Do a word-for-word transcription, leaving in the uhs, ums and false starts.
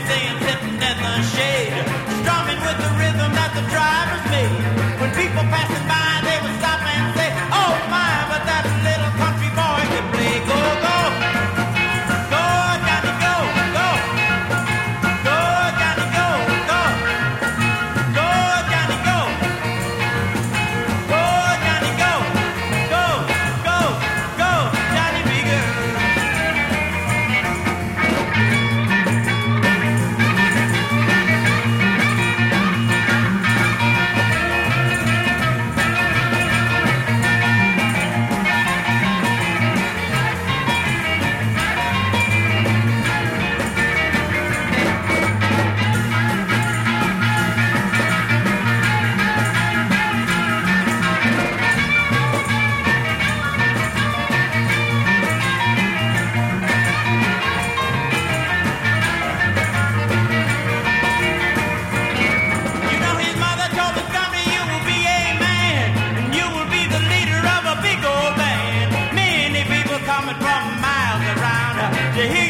staying sitting in the shade, strumming with the rhythm that the drivers made. When people passing by, they would stop and say, oh my, but that little country boy could play. Go, go, go, Johnny, go, go, go, Johnny, go, go, go, Johnny, go, go, Johnny, go, go, go, go, Johnny, be good. You know his mother told him, "Johnny, you will be a man, and you will be the leader of a big old band. Many people coming from miles around uh, to hear